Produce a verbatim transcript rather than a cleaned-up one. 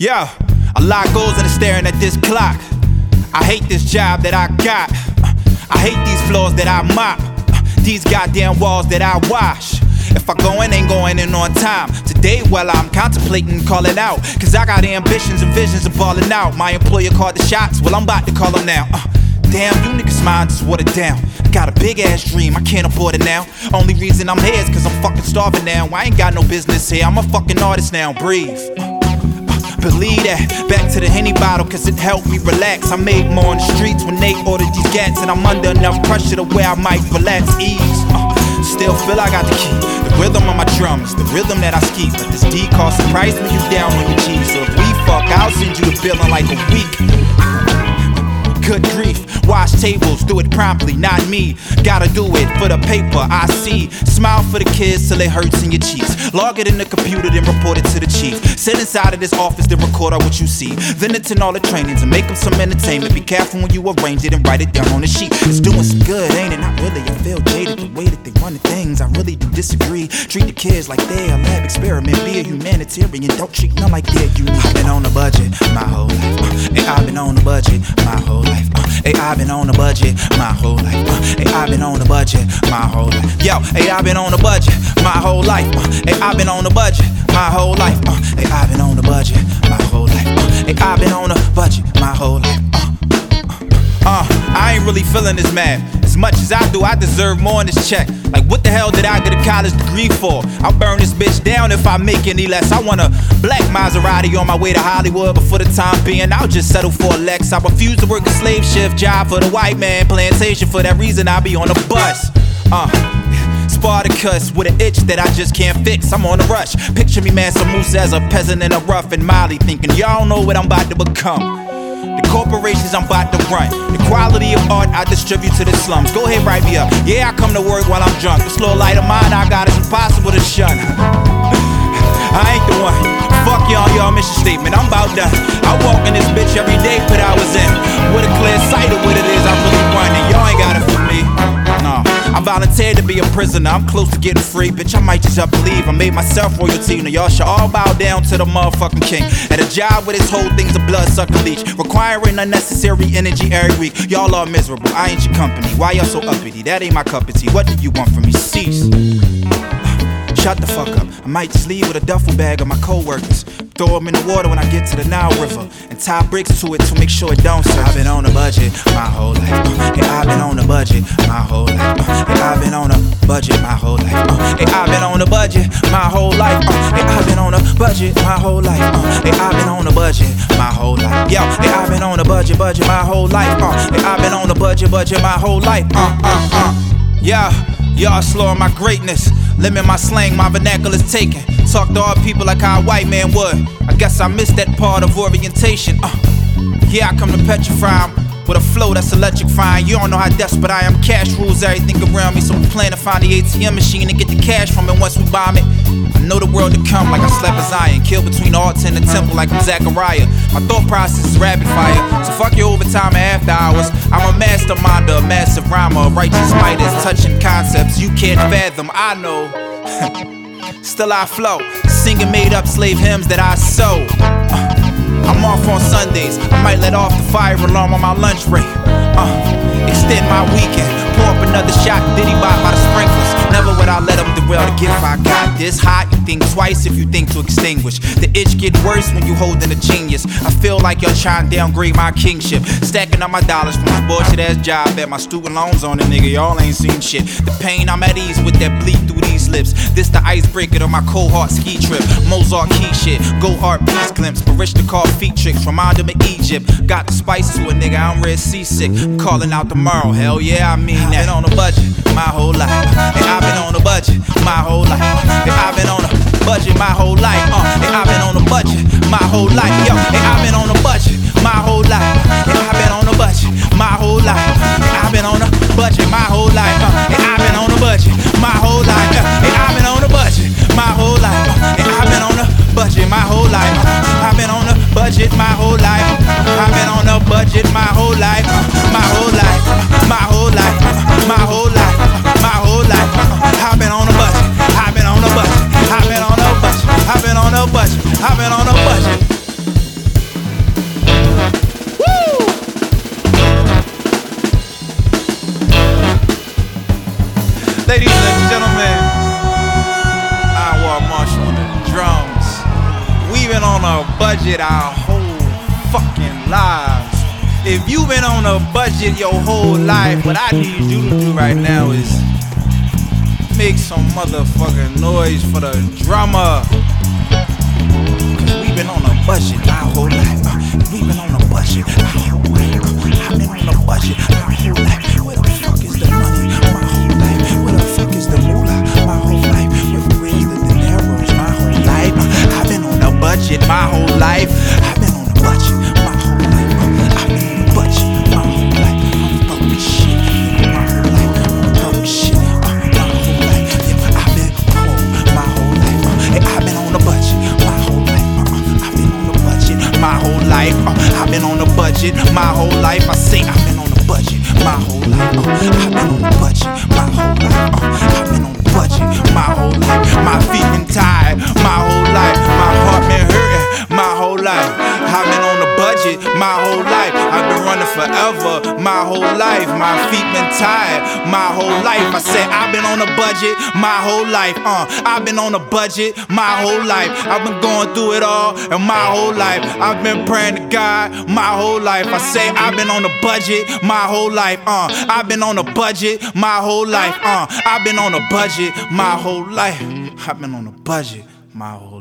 Yo, a lot goes into staring at this clock. I hate this job that I got. I hate these floors that I mop. These goddamn walls that I wash. If I go in, ain't going in on time. Today, well, I'm contemplating calling out, cause I got ambitions and visions of balling out. My employer called the shots, well, I'm about to call them now. uh, Damn, you niggas' minds is watered down. I got a big ass dream, I can't afford it now. Only reason I'm here is cause I'm fucking starving now. I ain't got no business here, I'm a fucking artist now. Breathe. Believe that, back to the Henny bottle, cause it helped me relax. I made more on the streets when they ordered these gats, and I'm under enough pressure to where I might relax, ease. uh, Still feel I got the key, the rhythm of my drums, the rhythm that I ski. But this D cost a price when you down on your G. So if we fuck, I'll send you the bill in like a week. Good grief, wash tables, do it promptly, not me. Gotta do it for the paper, I see. Smile for the kids till it hurts in your cheeks. Log it in the computer, then report it to the chief. Sit inside of this office, then record all what you see. Then attend all the trainings and make them some entertainment. Be careful when you arrange it and write it down on the sheet. It's doing some good, ain't it? Not really, I feel jaded the way that they run the things. I really do disagree. Treat the kids like they're a lab experiment. Be a humanitarian, don't treat them like they're unique. I've been on a budget my whole life, uh, and I've been on a budget my whole life. Uh, hey, I've been on a budget my whole life. Uh, hey, I've been on a budget my whole life. Yo, hey, I've been on a budget my whole life. Uh, hey, I've been on a budget my whole life. Uh, hey, I've been on a budget my whole life. Uh, hey, I've been on a budget my whole life. Uh, uh, I ain't really feeling this mad. As much as I do, I deserve more in this check. Like, what the hell did I get a college degree for? I'll burn this bitch down if I make any less. I want a black Maserati on my way to Hollywood, but for the time being, I'll just settle for a Lex. I refuse to work a slave shift job for the white man plantation. For that reason, I'll be on a bus. Uh, Spartacus with an itch that I just can't fix. I'm on a rush. Picture me, Mansa Musa as a peasant in a rough and Mali, thinking y'all know what I'm about to become. The corporations I'm about to run. The quality of art I distribute to the slums. Go ahead, write me up. Yeah, I come to work while I'm drunk. This little light of mine I got is impossible to shun. I ain't the one. Fuck y'all, y'all mission statement. I'm about done. I walk in this bitch every day, put hours in. With a clear sight of what it is I really want, and y'all ain't got it for me. No, I volunteered to be a prisoner. I'm close to getting free, bitch. I might just up and leave. I made myself royalty. Now y'all should all bow down to the motherfucking king. At a job where this whole thing's a bloodsucker leech, requiring unnecessary energy every week. Y'all are miserable. I ain't your company. Why y'all so uppity? That ain't my cup of tea. What do you want from me? Cease. Shut the fuck up. I might just leave with a duffel bag of my co-workers. Throw them in the water when I get to the Nile River, and tie bricks to it to make sure it don't surface. I've been on a budget my whole life. Uh, hey, I've been on a budget my whole life. Uh, hey, I've been on a budget my whole life. Uh, hey, I've been on a budget my whole life. Uh, hey, I've been on a budget my whole life. Uh, hey, I've been on a budget my whole life. Yo, hey, I've been on a budget, budget my whole life. Uh, hey, I've been on a budget, budget my whole life. Uh, uh, uh. Yeah, y'all slowing my greatness. Limit my slang, my vernacular's taken. Talk to all people like how a white man would. I guess I missed that part of orientation. Uh, yeah, I come to petrify 'em with a flow that's electrifying. You don't know how desperate I am. Cash rules everything around me, so we plan to find the A T M machine and get the cash from it once we bomb it. I know the world to come like I slept as Zion. Kill between the altar and the temple like I'm Zachariah. My thought process is rapid fire, so fuck your overtime and after hours. I'm a masterminder, a massive rhymer, a righteous Midas, touching concepts you can't fathom. I know. Still I flow, singing made up slave hymns that I sow. uh, I'm off on Sundays, I might let off the fire alarm on my lunch break. uh, Extend my weekend, pour up another shot, Diddy bop by the sprinklers. Never would I let them derail the gift I got. This hot, you think twice if you think to extinguish. The itch get worse when you holding a genius. I feel like y'all trying to downgrade my kingship. Stacking up my dollars from this bullshit ass job that my student loans on it, nigga, y'all ain't seen shit. The pain, I'm at ease with that bleed through these lips. This the icebreaker to my cold heart ski trip. Mozart key shit, go hard peace glimpse. Barista call feet tricks, remind him of Egypt. Got the spice to a nigga, I'm red seasick. I'm calling out tomorrow, hell yeah, I mean that. Been on a budget my whole life. Hey, I've been on a budget my whole life. Hey, I've been on a budget my whole life. Uh, hey, I've been on a budget my whole life. Yo, hey, I've been on a budget my whole life. Hey, I've been on a budget my whole life. Hey, I've been on a budget my whole life. Uh, hey, I've been on a budget my whole life. Uh, hey, I've been on a budget my whole life. Uh, hey, I've been on a budget my whole life. Uh, I've been on a budget my whole life. I've been on a budget my whole life. Uh, my whole life. Uh, my whole life. Uh, my whole life. Uh, my whole life. Uh, I've been on a budget. I've been on a budget. I've been on a budget. I've been on a budget. I've been on a budget. been on a budget our whole fucking lives. If you been on a budget your whole life, what I need you to do right now is make some motherfucking noise for the drummer. Cause we been on a budget our whole life. Uh, we been on a budget our whole life. Uh, I've been on a budget our whole life. Where the fuck is the money? My whole life. Where the fuck is the moolah? My whole life. Where's the dineros? My whole life. Uh, I've been on a budget my whole life. I've been on a budget my whole life. Uh, I've been on a budget my whole life. I'm talking shit. My whole life. I'm talking shit. Uh, my whole life. Yeah, I've been home my whole life. Uh, hey, I've been on a budget my whole life. Uh, I've been on a budget my whole life. Uh, I've been on a budget my whole life. I say I've been on a budget my whole life. Uh, I've been on a budget my whole life. Uh, I've been on a budget my whole life. My feet been tired my whole life. My heart been hurting my whole life. I've been on a budget my whole life. I've been running forever my whole life. My feet been tired my whole life. I said I've been on a budget my whole life. Uh, I've been on a budget my whole life. I've been going through it all in my whole life. I've been praying to God my whole life. I say I've been on a budget my whole life. Uh, I've been on a budget my whole life. Uh, I've been on a budget my whole life. I've been on a budget my whole life.